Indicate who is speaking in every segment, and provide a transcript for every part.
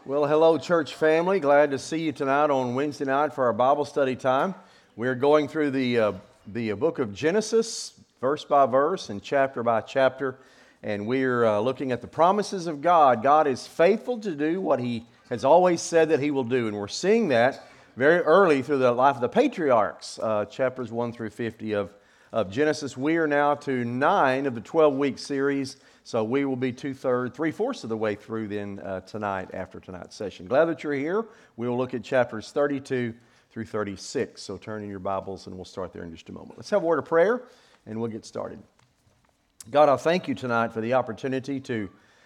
Speaker 1: Well, hello, church family. Glad to see you tonight on Wednesday night for our Bible study time. We're going through the book of Genesis, verse by verse and chapter by chapter, and we're looking at the promises of God. God is faithful to do what He has always said that He will do, and we're seeing that very early through the life of the patriarchs, chapters 1 through 50 of Genesis. We are now to 9 of the 12-week series. So we will be 3/4 of the way through then tonight after tonight's session. Glad that you're here. We will look at chapters 32 through 36. So turn in your Bibles and we'll start there in just a moment. Let's have a word of prayer and we'll get started. God, I thank you tonight for the opportunity to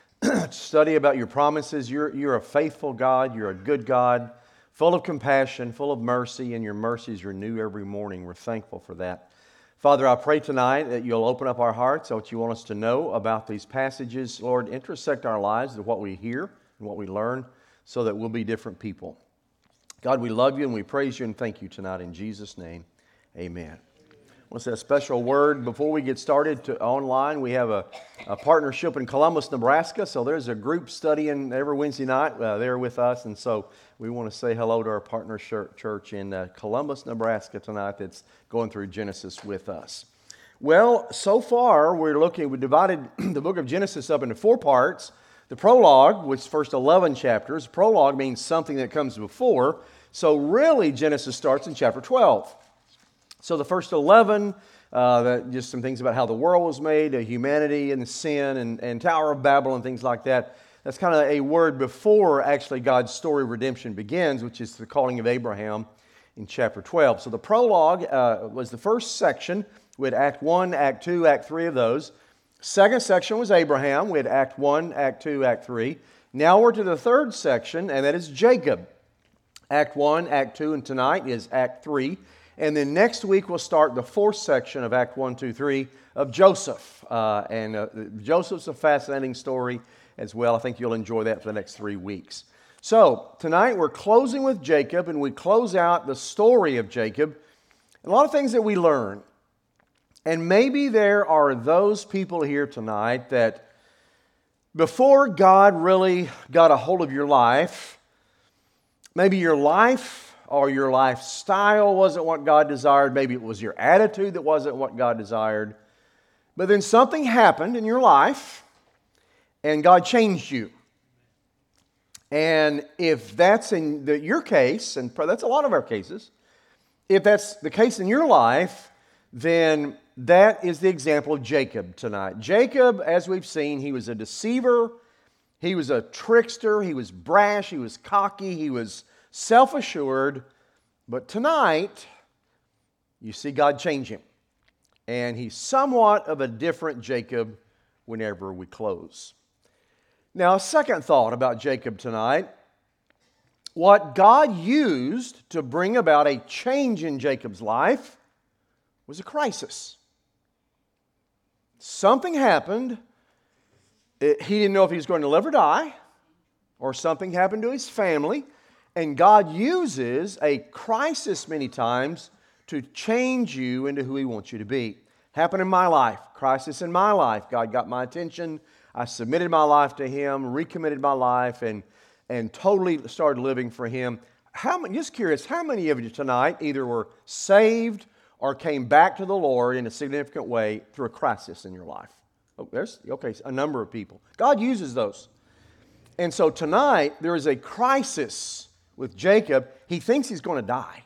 Speaker 1: study about your promises. You're a faithful God. You're a good God, full of compassion, full of mercy, and your mercies renew every morning. We're thankful for that. Father, I pray tonight that you'll open up our hearts, what you want us to know about these passages. Lord, intersect our lives with what we hear and what we learn so that we'll be different people. God, we love you and we praise you and thank you tonight in Jesus' name. Amen. I want to say a special word before we get started online. We have a partnership in Columbus, Nebraska. So there's a group studying every Wednesday night there with us. And so we want to say hello to our partner church in Columbus, Nebraska tonight that's going through Genesis with us. Well, so far we divided the book of Genesis up into 4 parts. The prologue, which is first 11 chapters. Prologue means something that comes before. So really Genesis starts in chapter 12. So the first 11, just some things about how the world was made, humanity and sin and Tower of Babel and things like that. That's kind of a word before actually God's story of redemption begins, which is the calling of Abraham in chapter 12. So the prologue was the first section. We had Act 1, Act 2, Act 3 of those. Second section was Abraham. We had Act 1, Act 2, Act 3. Now we're to the third section, and that is Jacob. Act 1, Act 2, and tonight is Act 3. And then next week we'll start the fourth section of Act 1, 2, 3 of Joseph. Joseph's a fascinating story as well. I think you'll enjoy that for the next 3 weeks. So tonight we're closing with Jacob, and we close out the story of Jacob. A lot of things that we learn. And maybe there are those people here tonight that before God really got a hold of your life, maybe your life or your lifestyle wasn't what God desired. Maybe it was your attitude that wasn't what God desired. But then something happened in your life and God changed you. And if that's in your case, and that's a lot of our cases, if that's the case in your life, then that is the example of Jacob tonight. Jacob, as we've seen, he was a deceiver, he was a trickster, he was brash, he was cocky, he was self-assured, but tonight, you see God change him. And he's somewhat of a different Jacob whenever we close. Now, a second thought about Jacob tonight. What God used to bring about a change in Jacob's life was a crisis. Something happened. He didn't know if he was going to live or die, or something happened to his family. And God uses a crisis many times to change you into who He wants you to be. Happened in my life, crisis in my life. God got my attention. I submitted my life to Him, recommitted my life, and totally started living for Him. Just curious, how many of you tonight either were saved or came back to the Lord in a significant way through a crisis in your life? Oh, there's a number of people. God uses those. And so tonight, there is a crisis with Jacob. He thinks he's going to die.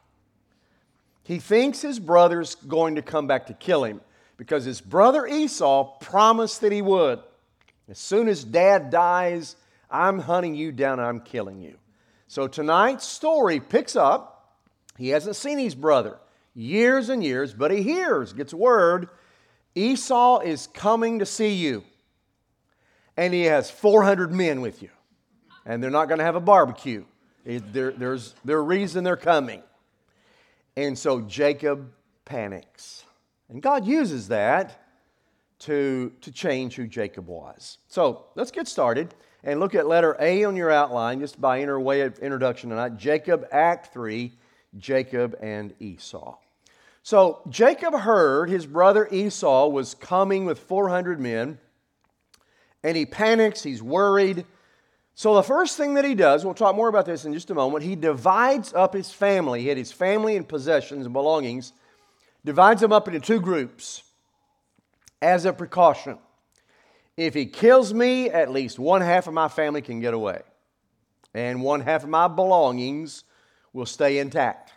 Speaker 1: He thinks his brother's going to come back to kill him because his brother Esau promised that he would. As soon as Dad dies, I'm hunting you down and I'm killing you. So tonight's story picks up. He hasn't seen his brother years and years, but he gets word, Esau is coming to see you. And he has 400 men with you. And they're not going to have a barbecue. There's a reason they're coming. And so Jacob panics. And God uses that to change who Jacob was. So let's get started and look at letter A on your outline, just by way of introduction tonight. Jacob, Act 3, Jacob and Esau. So Jacob heard his brother Esau was coming with 400 men, and he panics, he's worried. So the first thing that he does, we'll talk more about this in just a moment, he divides up his family. He had his family and possessions and belongings, divides them up into two groups as a precaution. If he kills me, at least one half of my family can get away, and one half of my belongings will stay intact.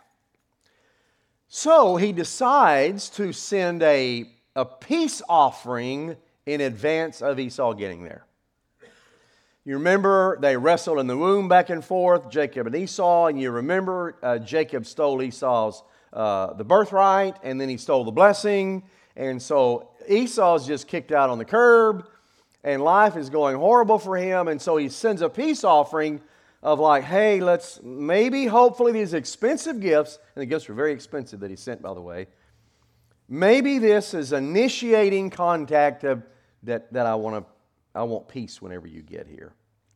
Speaker 1: So he decides to send a peace offering in advance of Esau getting there. You remember they wrestled in the womb back and forth, Jacob and Esau, and you remember Jacob stole Esau's the birthright, and then he stole the blessing, and so Esau's just kicked out on the curb, and life is going horrible for him, and so he sends a peace offering of like, hey, let's maybe, hopefully, these expensive gifts, and the gifts were very expensive that he sent, by the way, maybe this is initiating contact of that I want peace whenever you get here.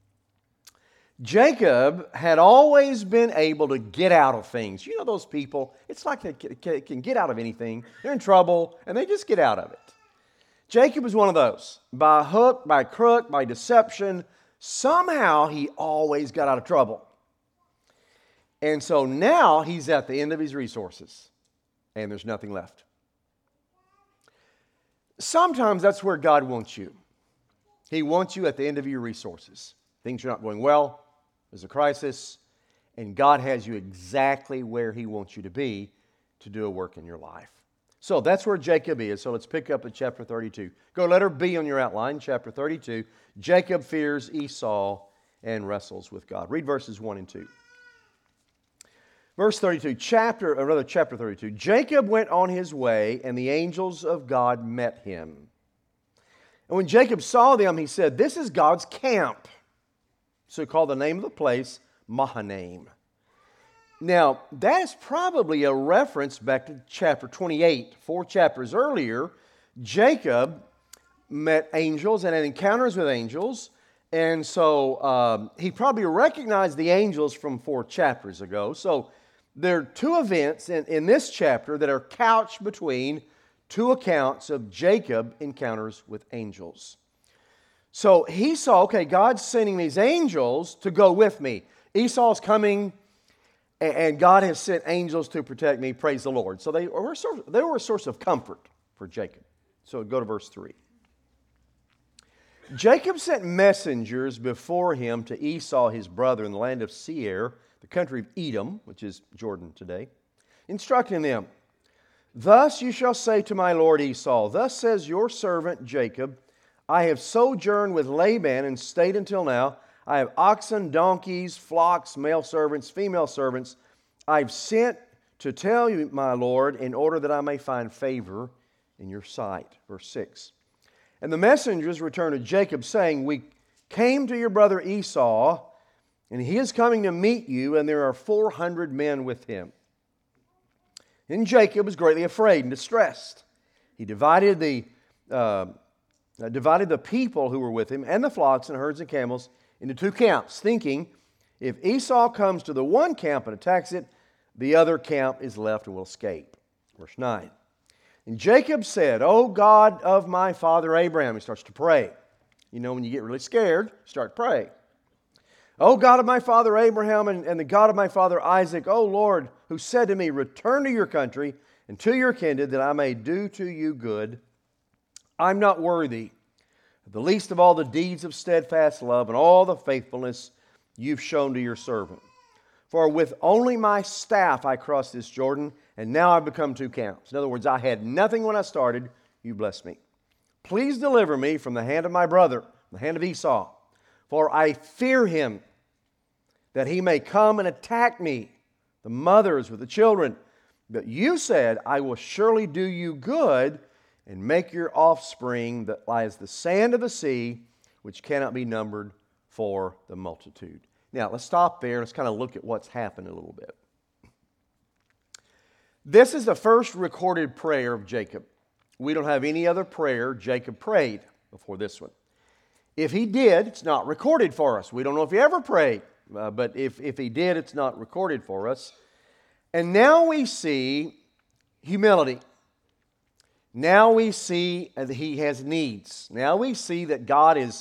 Speaker 1: Jacob had always been able to get out of things. You know those people, it's like they can get out of anything. They're in trouble, and they just get out of it. Jacob was one of those. By hook, by crook, by deception, somehow he always got out of trouble. And so now he's at the end of his resources, and there's nothing left. Sometimes that's where God wants you. He wants you at the end of your resources. Things are not going well. There's a crisis. And God has you exactly where He wants you to be to do a work in your life. So that's where Jacob is. So let's pick up at chapter 32. Go letter B on your outline, chapter 32. Jacob fears Esau and wrestles with God. Read verses 1 and 2. Verse 32, chapter 32. Jacob went on his way, and the angels of God met him. And when Jacob saw them, he said, "This is God's camp." So he called the name of the place Mahanaim. Now, that is probably a reference back to chapter 28. 4 chapters earlier, Jacob met angels and had encounters with angels. And so he probably recognized the angels from 4 chapters ago. So there are 2 events in this chapter that are couched between 2 accounts of Jacob encounters with angels. So he saw, okay, God's sending these angels to go with me. Esau's coming, and God has sent angels to protect me. Praise the Lord. So they were a source of comfort for Jacob. So go to verse 3. Jacob sent messengers before him to Esau his brother in the land of Seir, the country of Edom, which is Jordan today, instructing them, "Thus you shall say to my lord Esau, thus says your servant Jacob, I have sojourned with Laban and stayed until now. I have oxen, donkeys, flocks, male servants, female servants. I've sent to tell you, my lord, in order that I may find favor in your sight." Verse 6. And the messengers returned to Jacob, saying, "We came to your brother Esau, and he is coming to meet you, and there are 400 men with him." And Jacob was greatly afraid and distressed. He divided the people who were with him and the flocks and herds and camels into 2 camps, thinking, if Esau comes to the one camp and attacks it, the other camp is left and will escape. Verse 9. And Jacob said, "O God of my father Abraham," he starts to pray. You know, when you get really scared, start praying. "O God of my father Abraham and the God of my father Isaac, O Lord, who said to me, return to your country and to your kindred, that I may do to you good. I'm not worthy of the least of all the deeds of steadfast love and all the faithfulness you've shown to your servant. For with only my staff I crossed this Jordan, and now I've become 2 camps." In other words, I had nothing when I started. You blessed me. "Please deliver me from the hand of my brother, the hand of Esau. For I fear him, that he may come and attack me, the mothers with the children. But you said, I will surely do you good and make your offspring that lies the sand of the sea, which cannot be numbered for the multitude." Now, let's stop there. Let's kind of look at what's happened a little bit. This is the first recorded prayer of Jacob. We don't have any other prayer Jacob prayed before this one. If he did, it's not recorded for us. We don't know if he ever prayed, but if he did, it's not recorded for us. And now we see humility. Now we see that he has needs. Now we see that God is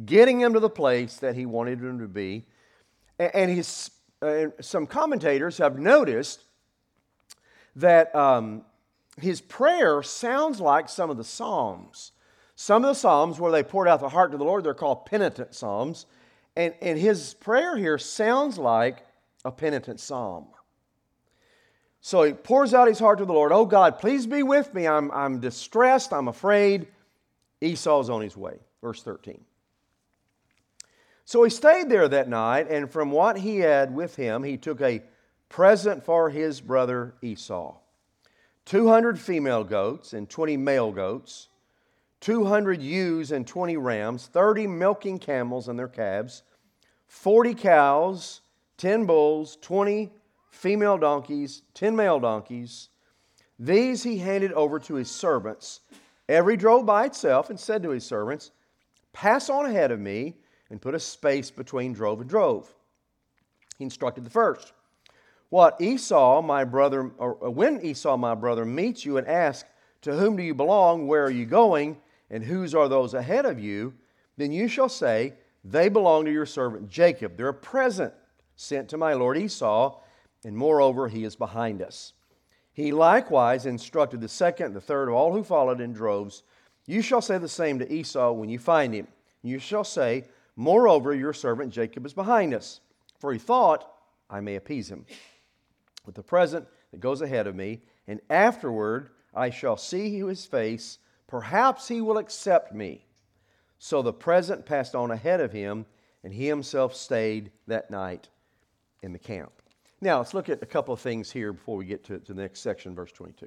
Speaker 1: getting him to the place that he wanted him to be. And some commentators have noticed that his prayer sounds like some of the Psalms. Some of the Psalms where they poured out the heart to the Lord, they're called penitent Psalms. And his prayer here sounds like a penitent psalm. So he pours out his heart to the Lord. Oh God, please be with me. I'm distressed. I'm afraid. Esau's on his way. Verse 13. So he stayed there that night, and from what he had with him, he took a present for his brother Esau. 200 female goats and 20 male goats, 200 ewes and 20 rams, 30 milking camels and their calves, 40 cows, 10 bulls, 20 female donkeys, 10 male donkeys. These he handed over to his servants. Every drove by itself, and said to his servants, pass on ahead of me and put a space between drove and drove. He instructed the first. When Esau, my brother, meets you and asks, to whom do you belong, where are you going, and whose are those ahead of you, then you shall say, they belong to your servant Jacob. They're a present sent to my lord Esau, and moreover, he is behind us. He likewise instructed the second and the third of all who followed in droves. You shall say the same to Esau when you find him. You shall say, moreover, your servant Jacob is behind us. For he thought, I may appease him with the present that goes ahead of me, and afterward I shall see his face. Perhaps he will accept me. So the present passed on ahead of him, and he himself stayed that night in the camp. Now, let's look at a couple of things here before we get to the next section, verse 22.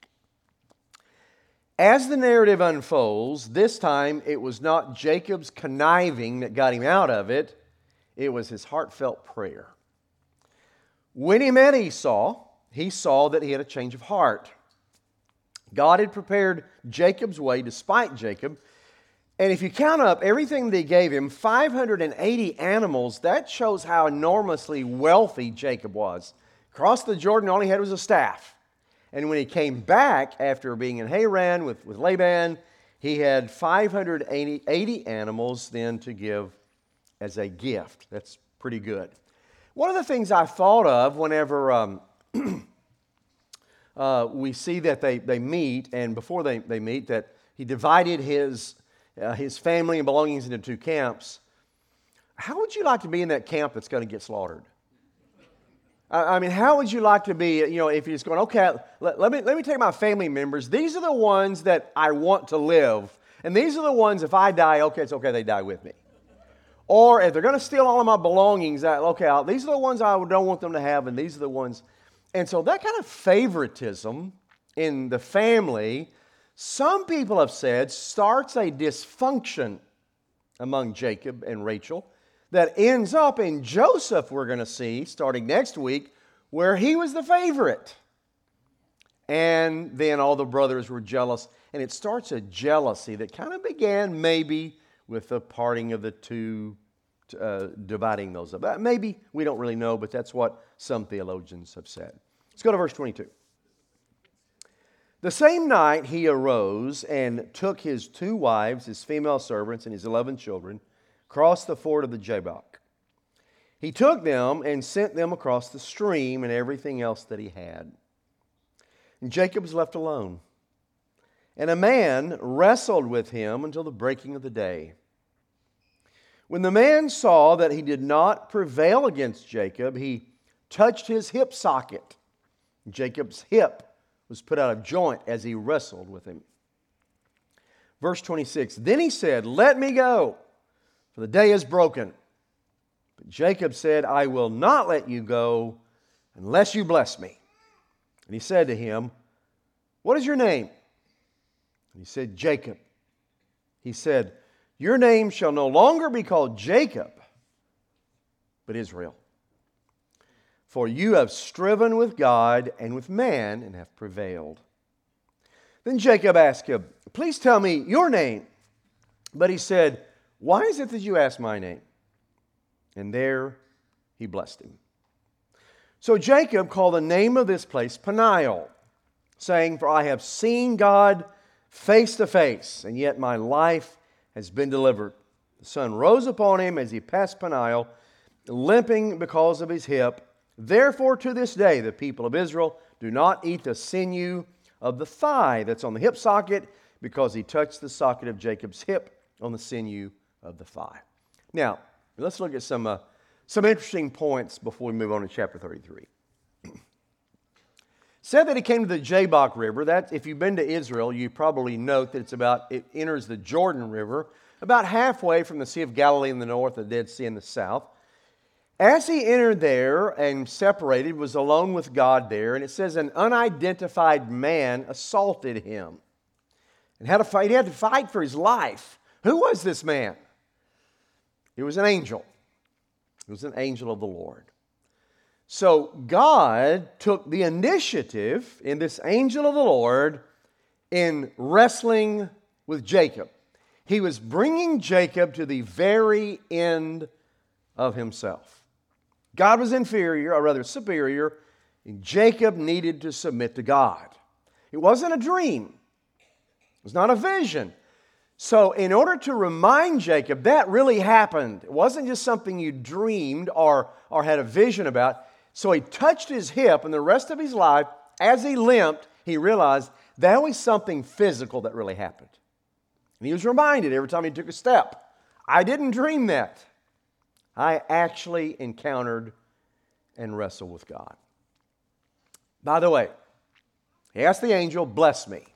Speaker 1: As the narrative unfolds, this time it was not Jacob's conniving that got him out of it. It was his heartfelt prayer. When he met Esau, he saw that he had a change of heart. God had prepared Jacob's way despite Jacob. And if you count up everything that he gave him, 580 animals, that shows how enormously wealthy Jacob was. Across the Jordan, all he had was a staff. And when he came back after being in Haran with Laban, he had 580 animals then to give as a gift. That's pretty good. One of the things I thought of whenever we see that they meet, and before they meet, that he divided his family and belongings into two camps. How would you like to be in that camp that's going to get slaughtered? I mean, how would you like to be, if he's going, okay, let me take my family members. These are the ones that I want to live. And these are the ones, if I die, okay, it's okay, they die with me. Or if they're going to steal all of my belongings, these are the ones I don't want them to have, and these are the ones. And so that kind of favoritism in the family, some people have said, starts a dysfunction among Jacob and Rachel that ends up in Joseph, we're going to see, starting next week, where he was the favorite. And then all the brothers were jealous. And it starts a jealousy that kind of began maybe with the parting of the two, dividing those up. Maybe, we don't really know, but that's what some theologians have said. Let's go to verse 22. The same night he arose and took his 2 wives, his female servants, and his 11 children, crossed the ford of the Jabbok. He took them and sent them across the stream and everything else that he had. And Jacob was left alone. And a man wrestled with him until the breaking of the day. When the man saw that he did not prevail against Jacob, he touched his hip socket. Jacob's hip was put out of joint as he wrestled with him. Verse 26, then he said, let me go, for the day is broken. But Jacob said, I will not let you go unless you bless me. And he said to him, what is your name? And he said, Jacob. He said, your name shall no longer be called Jacob, but Israel. For you have striven with God and with man and have prevailed. Then Jacob asked him, please tell me your name. But he said, why is it that you ask my name? And there he blessed him. So Jacob called the name of this place Peniel, saying, for I have seen God face to face, and yet my life has been delivered. The sun rose upon him as he passed Peniel, limping because of his hip. Therefore, to this day, the people of Israel do not eat the sinew of the thigh that's on the hip socket, because he touched the socket of Jacob's hip on the sinew of the thigh. Now, let's look at some interesting points before we move on to chapter 33. Said that he came to the Jabbok River. That, if you've been to Israel, you probably note that it enters the Jordan River, about halfway from the Sea of Galilee in the north, the Dead Sea in the south. As he entered there and separated, was alone with God there, and it says an unidentified man assaulted him. And had to fight. He had to fight for his life. Who was this man? It was an angel. It was an angel of the Lord. So God took the initiative in this angel of the Lord in wrestling with Jacob. He was bringing Jacob to the very end of himself. God was inferior, or rather superior, and Jacob needed to submit to God. It wasn't a dream. It was not a vision. So in order to remind Jacob that really happened, it wasn't just something you dreamed or had a vision about. So he touched his hip, and the rest of his life, as he limped, he realized that was something physical that really happened. And he was reminded every time he took a step, I didn't dream that. I actually encountered and wrestled with God. By the way, he asked the angel, bless me.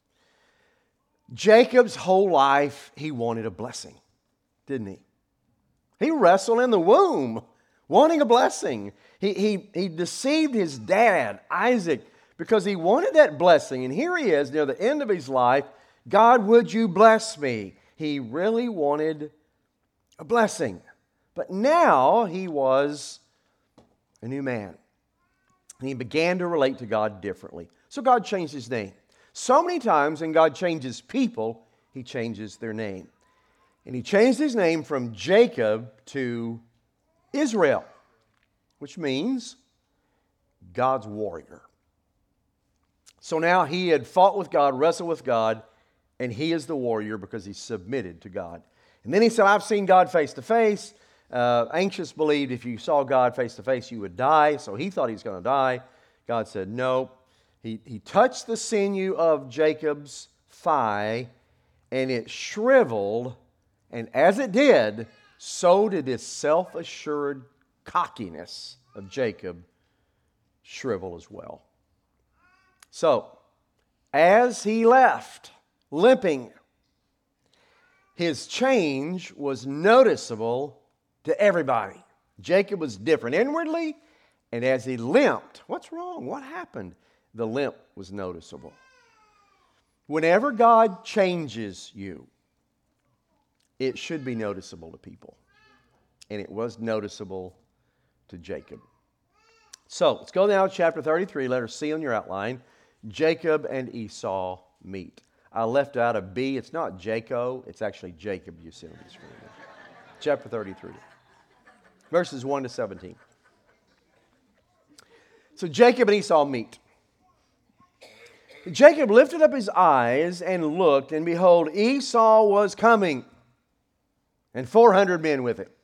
Speaker 1: Jacob's whole life, he wanted a blessing, didn't he? He wrestled in the womb, wanting a blessing. He deceived his dad, Isaac, because he wanted that blessing. And here he is, near the end of his life. God, would you bless me? He really wanted a blessing. But now he was a new man. And he began to relate to God differently. So God changed his name. So many times when God changes people, he changes their name. And he changed his name from Jacob to Israel, which means God's warrior. So now he had fought with God, wrestled with God, and he is the warrior because he submitted to God. And then he said, I've seen God face to face. Anxious believed if you saw God face to face, you would die. So he thought he was going to die. God said, no. He touched the sinew of Jacob's thigh, and it shriveled. And as it did, so did this self-assured cockiness of Jacob shrivel as well. So, as he left, limping, his change was noticeable to everybody. Jacob was different inwardly, and as he limped, what's wrong? What happened? The limp was noticeable. Whenever God changes you, it should be noticeable to people. And it was noticeable to Jacob. So, let's go now to chapter 33, letter C on your outline. Jacob and Esau meet. I left out a B. It's not Jacob. It's actually Jacob you see on the screen. Chapter 33. Verses 1 to 17. So Jacob and Esau meet. Jacob lifted up his eyes and looked, and behold, Esau was coming, and 400 men with him.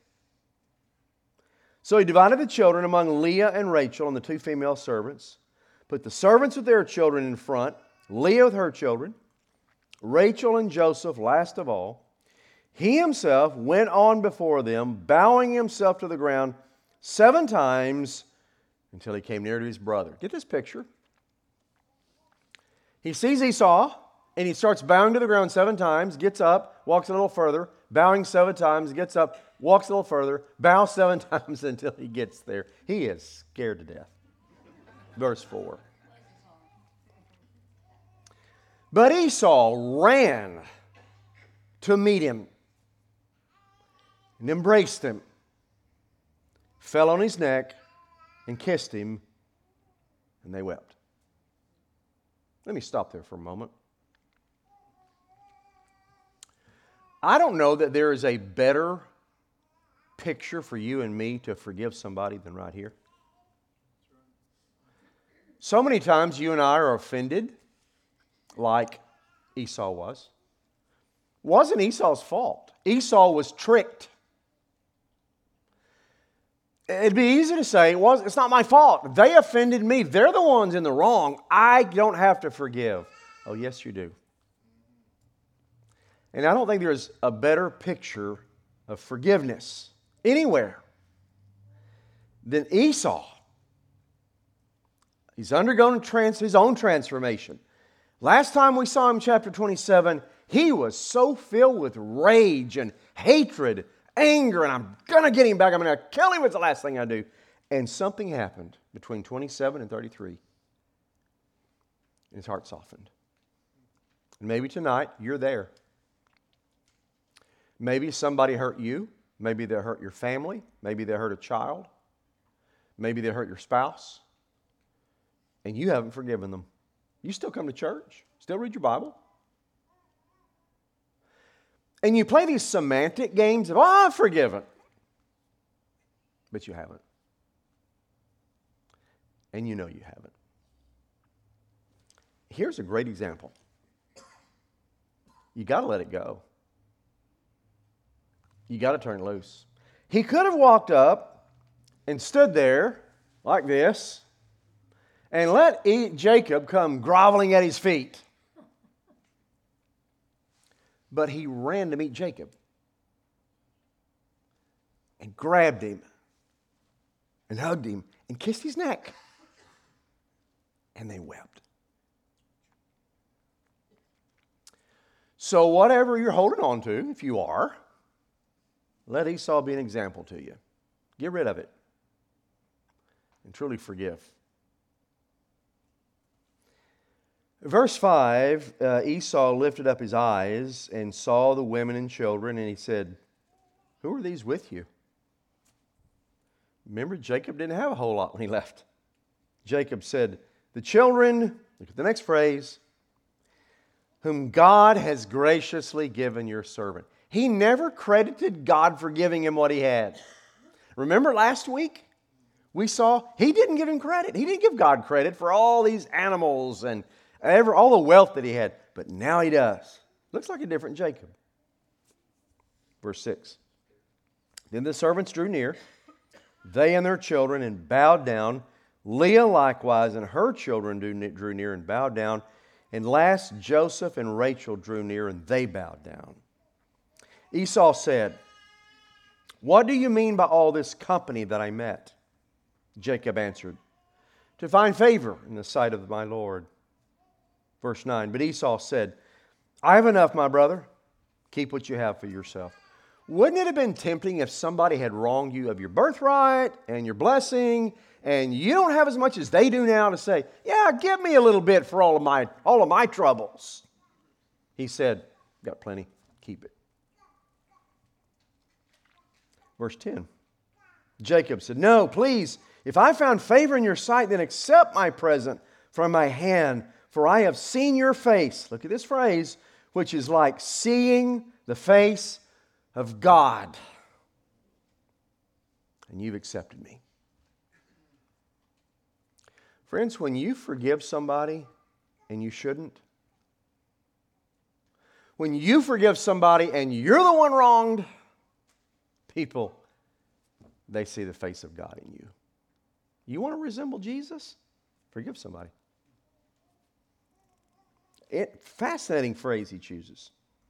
Speaker 1: So he divided the children among Leah and Rachel and the two female servants, put the servants with their children in front, Leah with her children, Rachel and Joseph last of all. He himself went on before them, bowing himself to the ground 7 times until he came near to his brother. Get this picture. He sees Esau, and he starts bowing to the ground 7 times, gets up, walks a little further, bowing 7 times, gets up, walks a little further, bows 7 times until he gets there. He is scared to death. Verse 4. But Esau ran to meet him and embraced him, fell on his neck and kissed him, and they wept. Let me stop there for a moment. I don't know that there is a better picture for you and me to forgive somebody than right here. So many times you and I are offended, like Esau was. wasn't Esau's fault. Esau was tricked. It'd be easy to say, it's not my fault. They offended me. They're the ones in the wrong. I don't have to forgive. Oh, yes, you do. And I don't think there's a better picture of forgiveness anywhere than Esau. He's undergone his own transformation. Last time we saw him in chapter 27, he was so filled with rage and hatred, anger, and I'm going to get him back. I'm going to kill him. It's the last thing I do. And something happened between 27 and 33. And his heart softened. And maybe tonight you're there. Maybe somebody hurt you. Maybe they hurt your family. Maybe they hurt a child. Maybe they hurt your spouse. And you haven't forgiven them. You still come to church. Still read your Bible. And you play these semantic games of, I've forgiven. But you haven't. And you know you haven't. Here's a great example. You got to let it go. You got to turn loose. He could have walked up and stood there like this and let Jacob come groveling at his feet. But he ran to meet Jacob and grabbed him and hugged him and kissed his neck. And they wept. So whatever you're holding on to, if you are, let Esau be an example to you. Get rid of it and truly forgive. Verse 5, Esau lifted up his eyes and saw the women and children, and he said, who are these with you? Remember, Jacob didn't have a whole lot when he left. Jacob said, the children, look at the next phrase, whom God has graciously given your servant. He never credited God for giving him what he had. Remember last week? We saw he didn't give him credit. He didn't give God credit for all these animals and all the wealth that he had. But now he does. Looks like a different Jacob. Verse 6. Then the servants drew near, they and their children, and bowed down. Leah likewise and her children drew near and bowed down. And last Joseph and Rachel drew near and they bowed down. Esau said, what do you mean by all this company that I met? Jacob answered, to find favor in the sight of my Lord. Verse 9, but Esau said, I have enough, my brother. Keep what you have for yourself. Wouldn't it have been tempting if somebody had wronged you of your birthright and your blessing, and you don't have as much as they do now to say, yeah, give me a little bit for all of my troubles? He said, got plenty, keep it. Verse 10, Jacob said, no, please, if I found favor in your sight, then accept my present from my hand, for I have seen your face. Look at this phrase, which is like seeing the face of God. And you've accepted me. Friends, when you forgive somebody and you shouldn't, when you forgive somebody and you're the one wronged, people, they see the face of God in you. You want to resemble Jesus? Forgive somebody. Fascinating phrase he chooses.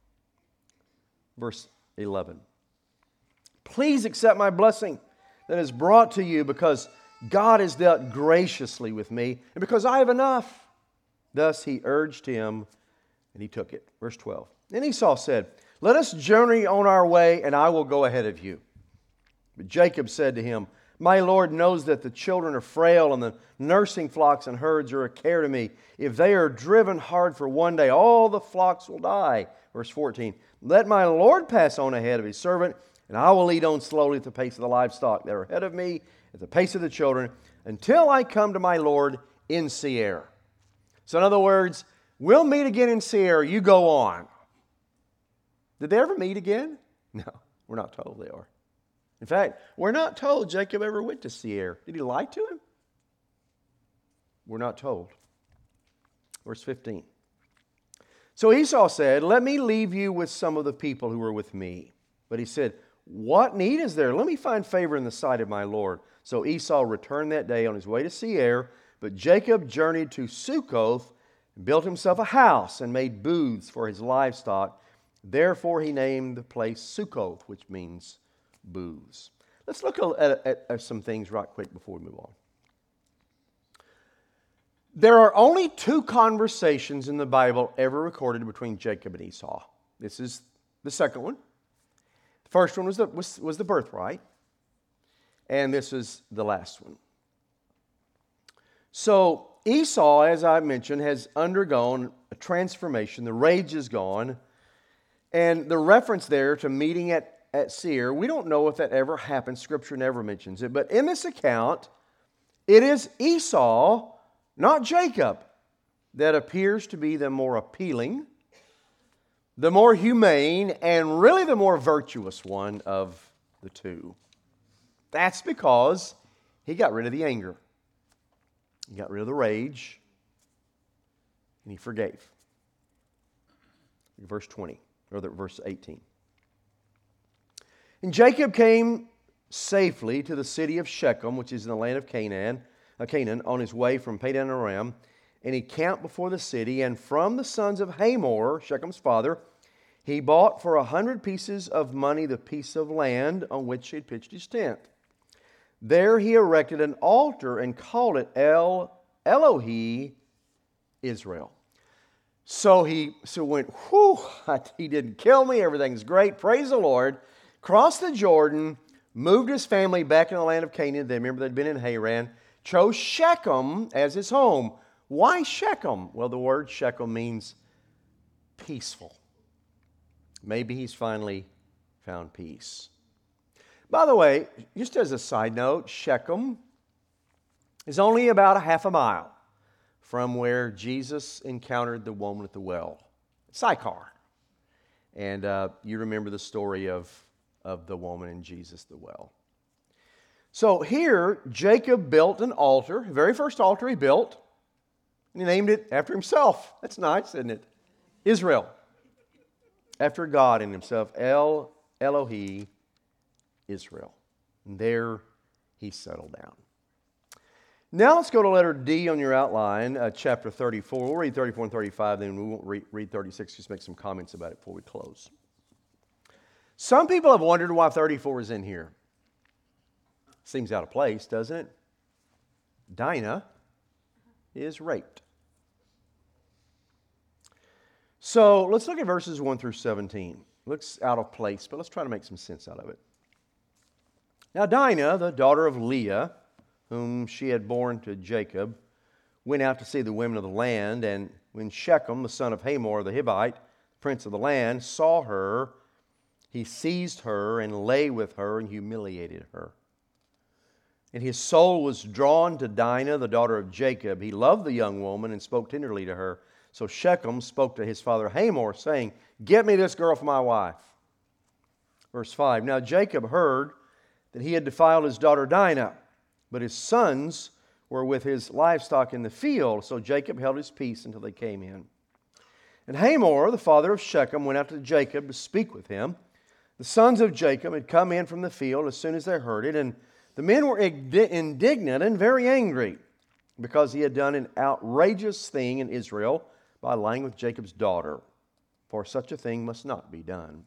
Speaker 1: Verse 11. Please accept my blessing that is brought to you because God has dealt graciously with me and because I have enough. Thus he urged him and he took it. Verse 12. Then Esau said, let us journey on our way and I will go ahead of you. But Jacob said to him, my Lord knows that the children are frail and the nursing flocks and herds are a care to me. If they are driven hard for one day, all the flocks will die. Verse 14, let my Lord pass on ahead of his servant, and I will lead on slowly at the pace of the livestock that are ahead of me, at the pace of the children, until I come to my Lord in Seir. So in other words, we'll meet again in Seir, you go on. Did they ever meet again? No, we're not told they are. In fact, we're not told Jacob ever went to Seir. Did he lie to him? We're not told. Verse 15. So Esau said, let me leave you with some of the people who are with me. But he said, what need is there? Let me find favor in the sight of my Lord. So Esau returned that day on his way to Seir, but Jacob journeyed to Succoth, built himself a house, and made booths for his livestock. Therefore he named the place Succoth, which means booths. Let's look at some things right quick before we move on. There are only 2 conversations in the Bible ever recorded between Jacob and Esau. This is the second one. The first one was the birthright, and this is the last one. So Esau, as I mentioned, has undergone a transformation. The rage is gone, and the reference there to meeting at Seir, we don't know if that ever happened. Scripture never mentions it, but in this account, it is Esau, not Jacob, that appears to be the more appealing, the more humane, and really the more virtuous one of the 2. That's because he got rid of the anger. He got rid of the rage, and he forgave. Verse 20, or verse 18. And Jacob came safely to the city of Shechem, which is in the land of Canaan, on his way from Padan Aram, and he camped before the city. And from the sons of Hamor, Shechem's father, he bought for 100 pieces of money the piece of land on which he had pitched his tent. There he erected an altar and called it Elohe Israel. So he went, whew, he didn't kill me, everything's great, praise the Lord. Crossed the Jordan, moved his family back in the land of Canaan. They remember they'd been in Haran. Chose Shechem as his home. Why Shechem? Well, the word Shechem means peaceful. Maybe he's finally found peace. By the way, just as a side note, Shechem is only about a half a mile from where Jesus encountered the woman at the well, Sychar. And you remember the story of the woman and Jesus at the well. So here, Jacob built an altar, the very first altar he built, and he named it after himself. That's nice, isn't it? Israel. After God and himself, Elohe Israel. And there he settled down. Now let's go to letter D on your outline, chapter 34. We'll read 34 and 35, then we won't read 36, just make some comments about it before we close. Some people have wondered why 34 is in here. Seems out of place, doesn't it? Dinah is raped. So let's look at verses 1 through 17. Looks out of place, but let's try to make some sense out of it. Now Dinah, the daughter of Leah, whom she had borne to Jacob, went out to see the women of the land, and when Shechem, the son of Hamor the Hivite, prince of the land, saw her, he seized her and lay with her and humiliated her. And his soul was drawn to Dinah, the daughter of Jacob. He loved the young woman and spoke tenderly to her. So Shechem spoke to his father Hamor, saying, "Get me this girl for my wife." Verse 5, Now Jacob heard that he had defiled his daughter Dinah, but his sons were with his livestock in the field. So Jacob held his peace until they came in. And Hamor, the father of Shechem, went out to Jacob to speak with him. The sons of Jacob had come in from the field as soon as they heard it, and the men were indignant and very angry because he had done an outrageous thing in Israel by lying with Jacob's daughter, for such a thing must not be done.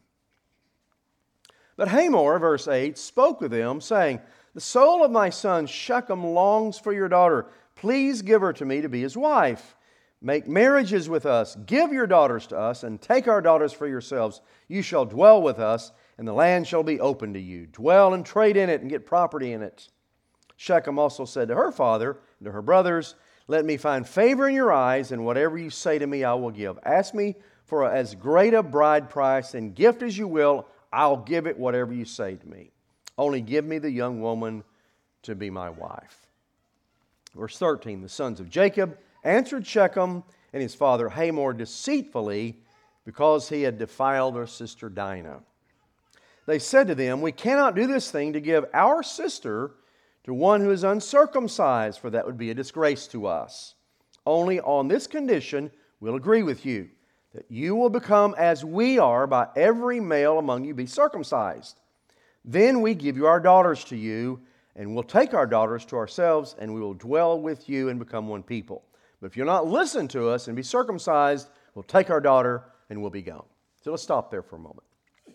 Speaker 1: But Hamor, verse 8, spoke with them, saying, "The soul of my son Shechem longs for your daughter. Please give her to me to be his wife. Make marriages with us. Give your daughters to us, and take our daughters for yourselves. You shall dwell with us, and the land shall be open to you. Dwell and trade in it, and get property in it." Shechem also said to her father and to her brothers, "Let me find favor in your eyes, and whatever you say to me I will give. Ask me for as great a bride price and gift as you will. I'll give it whatever you say to me. Only give me the young woman to be my wife." Verse 13, the sons of Jacob answered Shechem and his father Hamor deceitfully because he had defiled their sister Dinah. They said to them, "We cannot do this thing to give our sister to one who is uncircumcised, for that would be a disgrace to us. Only on this condition we'll agree with you, that you will become as we are by every male among you be circumcised. Then we give you our daughters to you, and we'll take our daughters to ourselves, and we will dwell with you and become one people. But if you'll not listen to us and be circumcised, we'll take our daughter and we'll be gone. So let's stop there for a moment.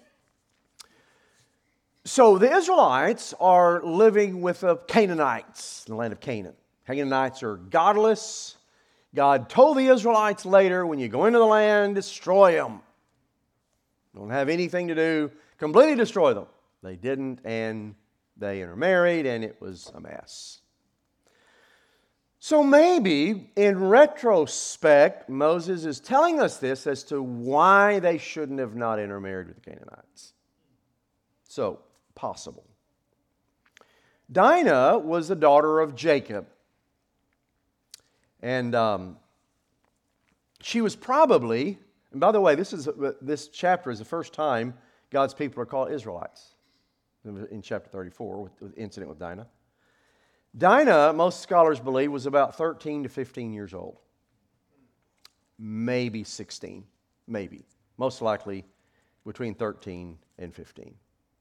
Speaker 1: So the Israelites are living with the Canaanites in the land of Canaan. Canaanites are godless. God told the Israelites later, when you go into the land, destroy them. Don't have anything to do, completely destroy them. They didn't, and they intermarried, and it was a mess. So maybe, in retrospect, Moses is telling us this as to why they shouldn't have not intermarried with the Canaanites. So, possible. Dinah was the daughter of Jacob. And she was probably, and by the way, this chapter is the first time God's people are called Israelites. In chapter 34, with the incident with Dinah. Dinah, most scholars believe, was about 13 to 15 years old. Maybe 16. Maybe. Most likely between 13 and 15.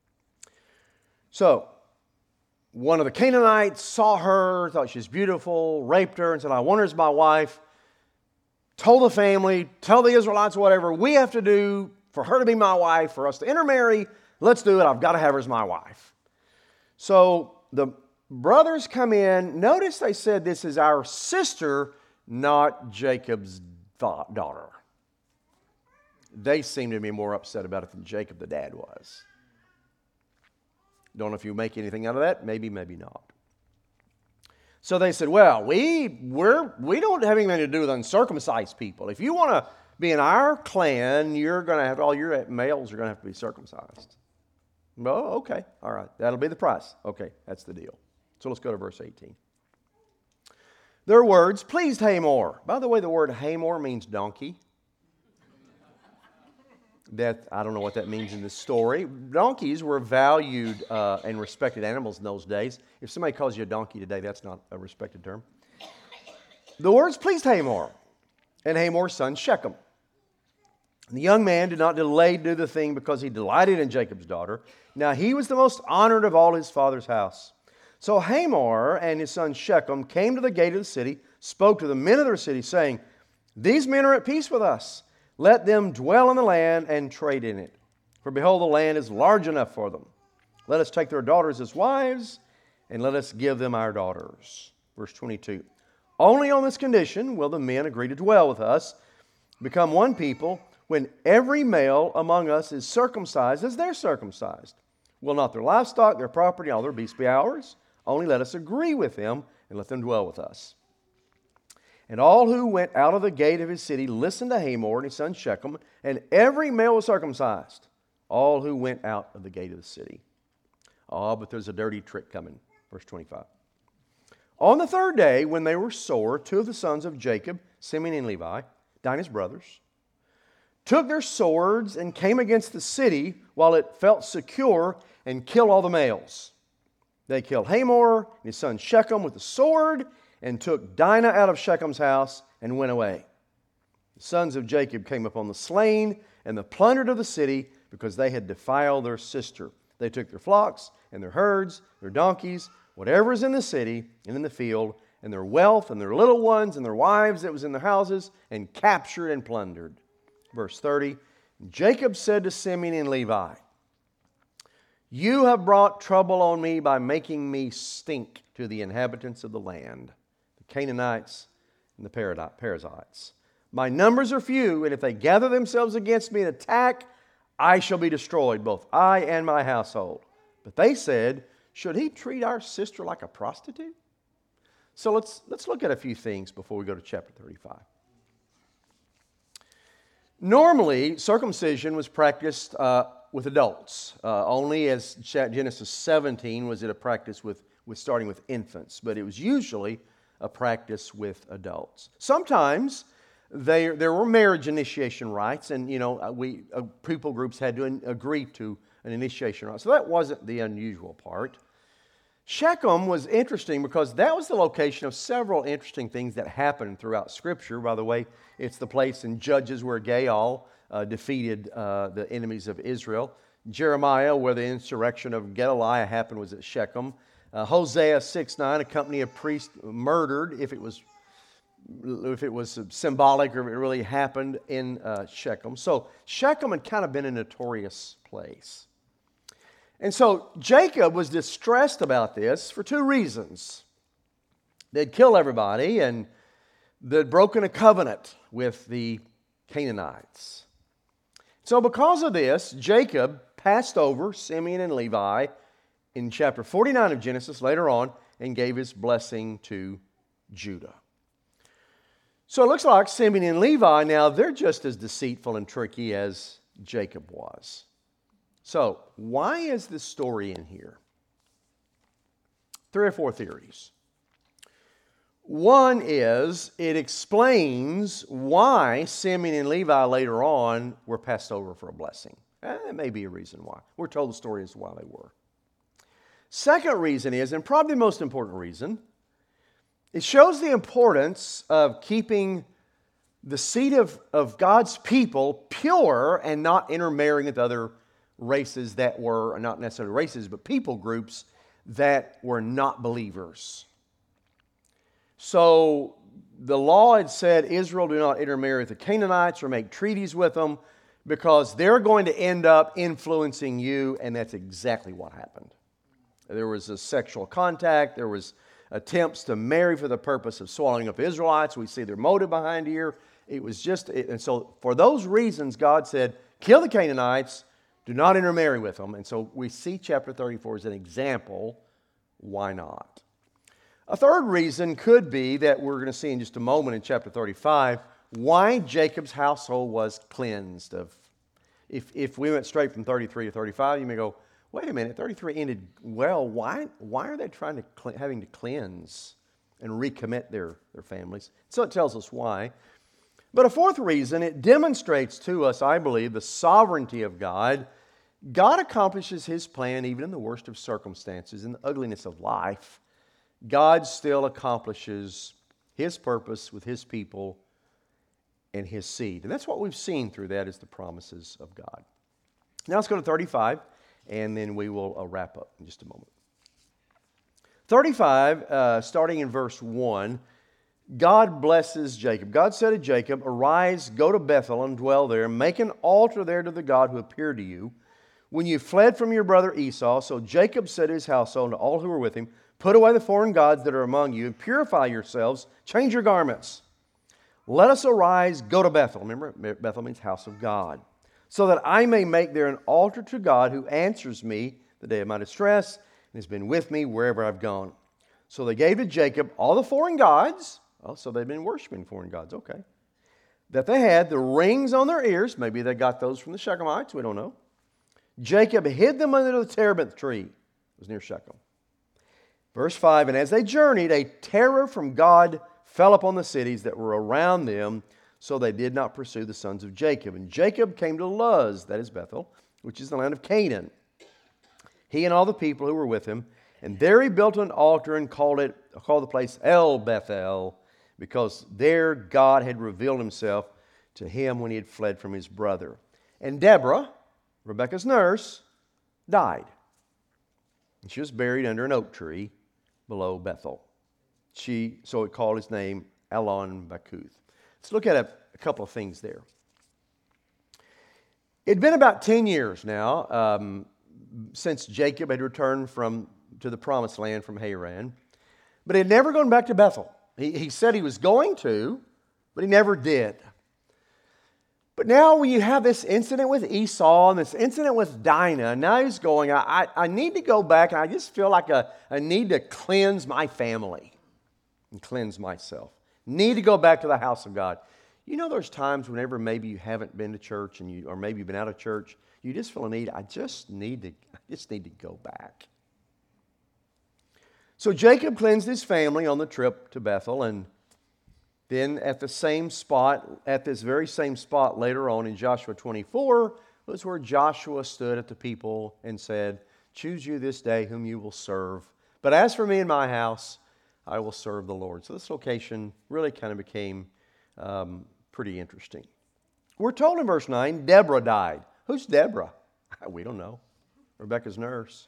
Speaker 1: So, one of the Canaanites saw her, thought she was beautiful, raped her, and said, I want her as my wife. Told the family, tell the Israelites whatever we have to do for her to be my wife, for us to intermarry. Let's do it. I've got to have her as my wife. So the brothers come in. Notice they said this is our sister, not Jacob's daughter. They seem to be more upset about it than Jacob, the dad, was. Don't know if you make anything out of that. Maybe, maybe not. So they said, well, we don't have anything to do with uncircumcised people. If you want to be in our clan, you're going to have, all your males are going to have to be circumcised. Oh, okay. All right. That'll be the price. Okay, that's the deal. So let's go to verse 18. Their words pleased Hamor. By the way, the word Hamor means donkey. I don't know what that means in this story. Donkeys were valued and respected animals in those days. If somebody calls you a donkey today, that's not a respected term. The words pleased Hamor and Hamor's son Shechem. And the young man did not delay to do the thing because he delighted in Jacob's daughter. Now he was the most honored of all his father's house. So Hamor and his son Shechem came to the gate of the city, spoke to the men of their city, saying, these men are at peace with us. Let them dwell in the land and trade in it. For behold, the land is large enough for them. Let us take their daughters as wives, and let us give them our daughters. Verse 22. Only on this condition will the men agree to dwell with us, become one people, when every male among us is circumcised as they're circumcised. Will not their livestock, their property, all their beasts be ours? Only let us agree with them, and let them dwell with us. And all who went out of the gate of his city listened to Hamor and his son Shechem, and every male was circumcised. All who went out of the gate of the city. Oh, but there's a dirty trick coming. Verse 25. On the third day, when they were sore, two of the sons of Jacob, Simeon and Levi, Dinah's brothers, took their swords and came against the city while it felt secure and killed all the males. They killed Hamor and his son Shechem with the sword, and took Dinah out of Shechem's house and went away. The sons of Jacob came upon the slain and the plundered of the city because they had defiled their sister. They took their flocks and their herds, their donkeys, whatever is in the city and in the field, and their wealth and their little ones and their wives that was in their houses, and captured and plundered. Verse 30, Jacob said to Simeon and Levi, you have brought trouble on me by making me stink to the inhabitants of the land, Canaanites and the Perizzites. My numbers are few, and if they gather themselves against me and attack, I shall be destroyed, both I and my household. But they said, should he treat our sister like a prostitute? So let's look at a few things before we go to chapter 35. Normally, circumcision was practiced with adults. Only as Genesis 17 was it a practice with starting with infants, but it was usually a practice with adults. Sometimes there were marriage initiation rites, and people groups had to agree to an initiation rite. So that wasn't the unusual part. Shechem was interesting because that was the location of several interesting things that happened throughout Scripture. By the way, it's the place in Judges where Gaal defeated the enemies of Israel. Jeremiah, where the insurrection of Gedaliah happened, was at Shechem. Hosea 6:9, a company of priests murdered, if it was symbolic or if it really happened in Shechem. So Shechem had kind of been a notorious place. And so Jacob was distressed about this for two reasons. They'd killed everybody and they'd broken a covenant with the Canaanites. So because of this, Jacob passed over Simeon and Levi in chapter 49 of Genesis later on and gave his blessing to Judah. So it looks like Simeon and Levi now, they're just as deceitful and tricky as Jacob was. So, why is this story in here? 3 or 4 theories. One is it explains why Simeon and Levi later on were passed over for a blessing. That may be a reason why. We're told the story as to why they were. Second reason is, and probably the most important reason, it shows the importance of keeping the seed of God's people pure and not intermarrying with other races that were, not necessarily races, but people groups that were not believers. So the law had said, Israel, do not intermarry with the Canaanites or make treaties with them because they're going to end up influencing you, and that's exactly what happened. There was a sexual contact, there was attempts to marry for the purpose of swallowing up Israelites. We see their motive behind here. It was just, and so for those reasons, God said, kill the Canaanites, do not intermarry with them. And so we see chapter 34 as an example. Why not? A third reason could be that we're going to see in just a moment in chapter 35 why Jacob's household was cleansed of. If we went straight from 33 to 35, you may go, wait a minute, 33 ended well. Why are they having to cleanse and recommit their families? So it tells us why. But a fourth reason, it demonstrates to us, I believe, the sovereignty of God. God accomplishes His plan even in the worst of circumstances, in the ugliness of life. God still accomplishes His purpose with His people and His seed. And that's what we've seen through that is the promises of God. Now let's go to 35, and then we will wrap up in just a moment. 35, starting in verse 1, God blesses Jacob. God said to Jacob, arise, go to Bethel and dwell there. Make an altar there to the God who appeared to you when you fled from your brother Esau. So Jacob said to his household and to all who were with him, put away the foreign gods that are among you and purify yourselves. Change your garments. Let us arise, go to Bethel. Remember, Bethel means house of God. So that I may make there an altar to God who answers me the day of my distress and has been with me wherever I've gone. So they gave to Jacob all the foreign gods. Oh, so they've been worshiping foreign gods, okay. That they had, the rings on their ears. Maybe they got those from the Shechemites, we don't know. Jacob hid them under the terebinth tree. It was near Shechem. Verse 5, and as they journeyed, a terror from God fell upon the cities that were around them, so they did not pursue the sons of Jacob. And Jacob came to Luz, that is Bethel, which is the land of Canaan. He and all the people who were with him. And there he built an altar and called the place El Bethel, because there God had revealed Himself to him when he had fled from his brother. And Deborah, Rebekah's nurse, died. And she was buried under an oak tree below Bethel. So it called his name Allon Bakuth. Let's look at a couple of things there. It had been about 10 years now since Jacob had returned to the promised land from Haran. But he had never gone back to Bethel. He said he was going to, but he never did. But now when you have this incident with Esau and this incident with Dinah, now he's going, I need to go back, and I just feel like I need to cleanse my family and cleanse myself. Need to go back to the house of God. You know there's times whenever maybe you haven't been to church or maybe you've been out of church, you just feel a need, I just need to go back. So Jacob cleansed his family on the trip to Bethel, and then at this very same spot later on in Joshua 24 was where Joshua stood at the people and said, choose you this day whom you will serve But as for me and my house, I will serve the Lord. So this location really kind of became pretty interesting. We're told in verse 9, Deborah died. Who's Deborah? We don't know. Rebekah's nurse.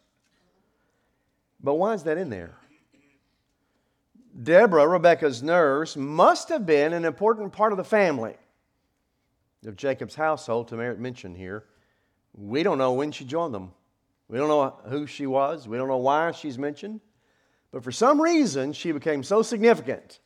Speaker 1: But why is that in there? Deborah, Rebekah's nurse, must have been an important part of the family of Jacob's household to merit mention here. We don't know when she joined them. We don't know who she was. We don't know why she's mentioned. But for some reason, she became so significant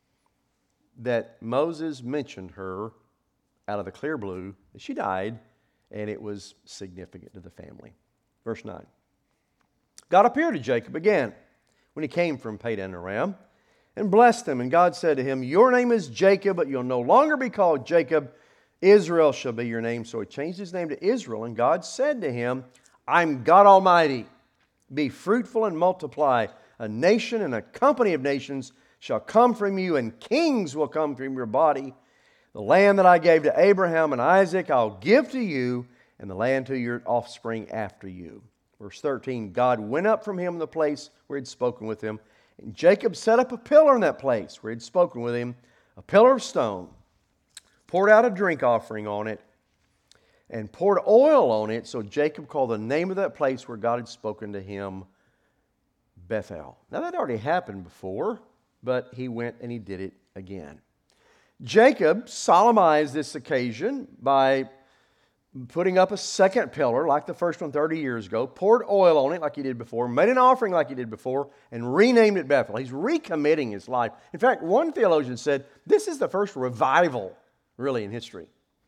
Speaker 1: that Moses mentioned her out of the clear blue that she died, and it was significant to the family. Verse 9. God appeared to Jacob again when he came from Padan Aram and blessed him. And God said to him, your name is Jacob, but you'll no longer be called Jacob. Israel shall be your name. So he changed his name to Israel. And God said to him, I'm God Almighty. Be fruitful and multiply. A nation and a company of nations shall come from you, and kings will come from your body. The land that I gave to Abraham and Isaac I'll give to you, and the land to your offspring after you. Verse 13, God went up from him in the place where he'd spoken with him, and Jacob set up a pillar in that place where he'd spoken with him, a pillar of stone, poured out a drink offering on it, and poured oil on it. So Jacob called the name of that place where God had spoken to him Bethel. Now that already happened before, but he went and he did it again. Jacob solemnized this occasion by putting up a second pillar like the first one 30 years ago, poured oil on it like he did before, made an offering like he did before, and renamed it Bethel. He's recommitting his life. In fact, one theologian said this is the first revival, really, in history,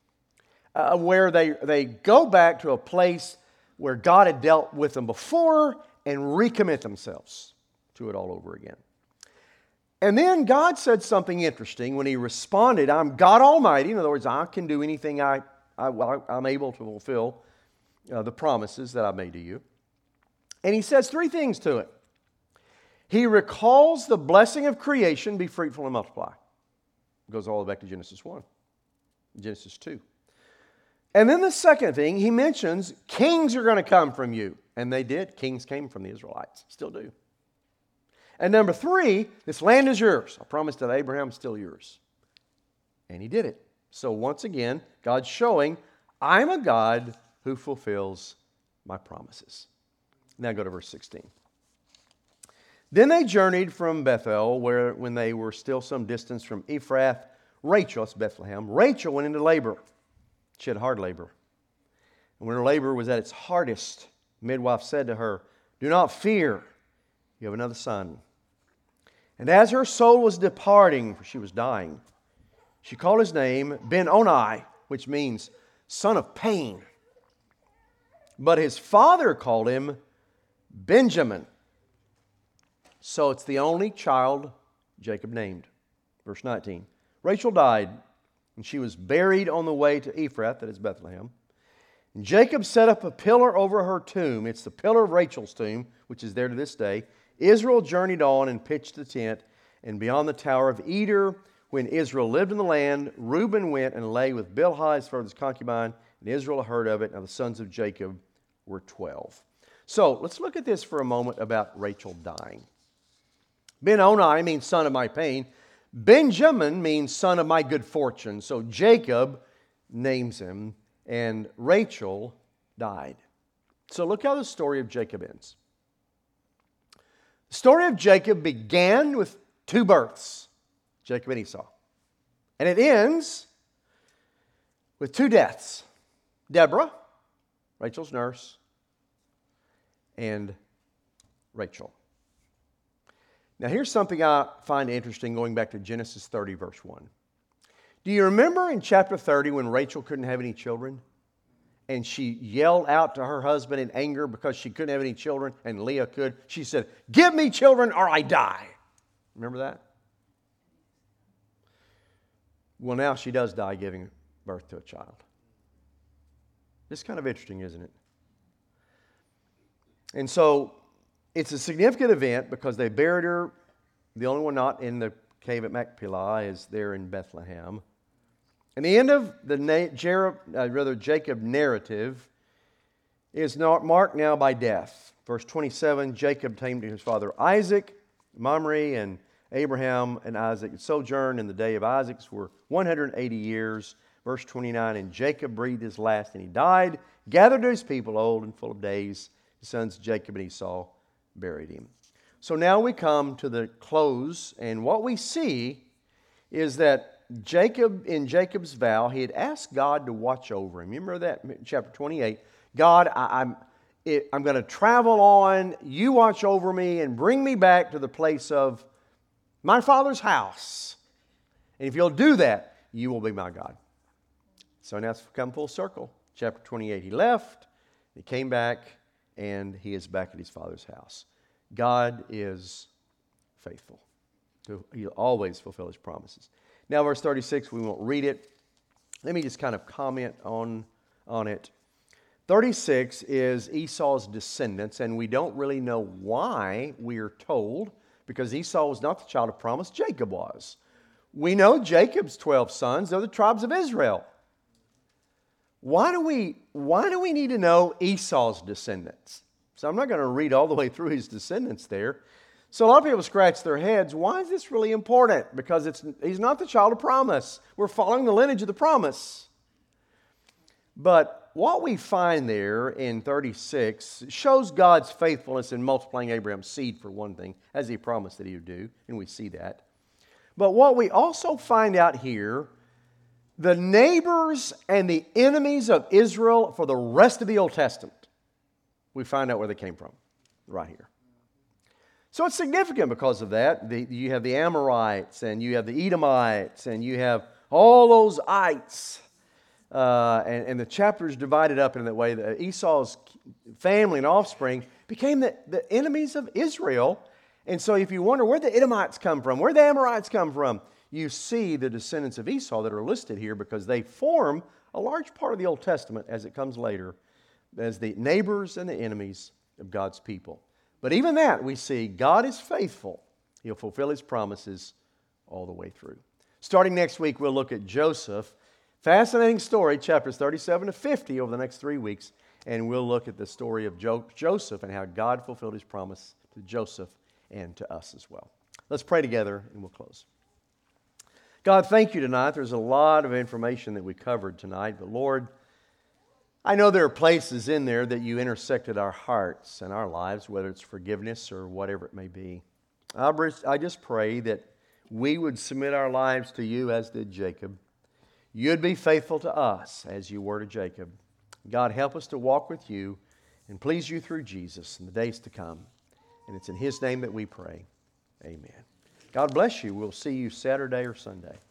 Speaker 1: where they go back to a place where God had dealt with them before and recommit themselves to it all over again. And then God said something interesting when he responded, I'm God Almighty. In other words, I can do anything I'm able to fulfill the promises that I made to you. And he says three things to it. He recalls the blessing of creation, be fruitful and multiply. It goes all the way back to Genesis 1, Genesis 2. And then the second thing, he mentions kings are going to come from you. And they did. Kings came from the Israelites. Still do. And number three, this land is yours. I promised that Abraham, still yours. And he did it. So once again, God's showing, I'm a God who fulfills my promises. Now go to verse 16. Then they journeyed from Bethel, when they were still some distance from Ephrath, Rachel, that's Bethlehem. Rachel went into labor. She had hard labor. And when her labor was at its hardest, the midwife said to her, do not fear, you have another son. And as her soul was departing, for she was dying, she called his name Ben-Oni, which means son of pain. But his father called him Benjamin. So it's the only child Jacob named. Verse 19. Rachel died, and she was buried on the way to Ephrath, that is Bethlehem. And Jacob set up a pillar over her tomb. It's the pillar of Rachel's tomb, which is there to this day. Israel journeyed on and pitched the tent, and beyond the tower of Eder, when Israel lived in the land, Reuben went and lay with Bilhah, his father's concubine, and Israel heard of it. Now the sons of Jacob were 12. So let's look at this for a moment about Rachel dying. Ben-Oni means son of my pain. Benjamin means son of my good fortune. So Jacob names him, and Rachel died. So look how the story of Jacob ends. The story of Jacob began with two births, Jacob and Esau. And it ends with two deaths. Deborah, Rachel's nurse, and Rachel. Now here's something I find interesting going back to Genesis 30, verse 1. Do you remember in chapter 30 when Rachel couldn't have any children? And she yelled out to her husband in anger because she couldn't have any children and Leah could. She said, give me children or I die. Remember that? Well, now she does die giving birth to a child. It's kind of interesting, isn't it? And so it's a significant event because they buried her. The only one not in the cave at Machpelah is there in Bethlehem. And the end of the Jacob narrative is not marked now by death. Verse 27, Jacob came to his father Isaac, Mamre, and Abraham and Isaac sojourned in the day of Isaac's were 180 years. Verse 29, and Jacob breathed his last, and he died, gathered to his people, old and full of days. His sons Jacob and Esau buried him. So now we come to the close, and what we see is that Jacob, in Jacob's vow, he had asked God to watch over him. You remember that in chapter 28? God, I'm going to travel on. You watch over me and bring me back to the place of my father's house. And if you'll do that, you will be my God. So now it's come full circle. Chapter 28, he left, he came back, and he is back at his father's house. God is faithful. He'll always fulfill his promises. Now, verse 36, we won't read it. Let me just kind of comment on it. 36 is Esau's descendants, and we don't really know why we are told, because Esau was not the child of promise, Jacob was. We know Jacob's 12 sons, they're the tribes of Israel. Why do we need to know Esau's descendants? So I'm not going to read all the way through his descendants there. So a lot of people scratch their heads. Why is this really important? Because he's not the child of promise. We're following the lineage of the promise. But what we find there in 36 shows God's faithfulness in multiplying Abraham's seed, for one thing, as he promised that he would do, and we see that. But what we also find out here, the neighbors and the enemies of Israel for the rest of the Old Testament, we find out where they came from, right here. So it's significant because of that. You have the Amorites, and you have the Edomites, and you have all those ites. And the chapter is divided up in that way that Esau's family and offspring became the enemies of Israel. And so if you wonder where the Edomites come from, where the Amorites come from, you see the descendants of Esau that are listed here because they form a large part of the Old Testament as it comes later as the neighbors and the enemies of God's people. But even that we see God is faithful. He'll fulfill His promises all the way through. Starting next week, we'll look at Joseph. Fascinating story, chapters 37 to 50 over the next 3 weeks. And we'll look at the story of Joseph and how God fulfilled His promise to Joseph and to us as well. Let's pray together and we'll close. God, thank you tonight. There's a lot of information that we covered tonight. But Lord, I know there are places in there that you intersected our hearts and our lives, whether it's forgiveness or whatever it may be. I just pray that we would submit our lives to you as did Jacob. You'd be faithful to us as you were to Jacob. God, help us to walk with you and please you through Jesus in the days to come. And it's in His name that we pray. Amen. God bless you. We'll see you Saturday or Sunday.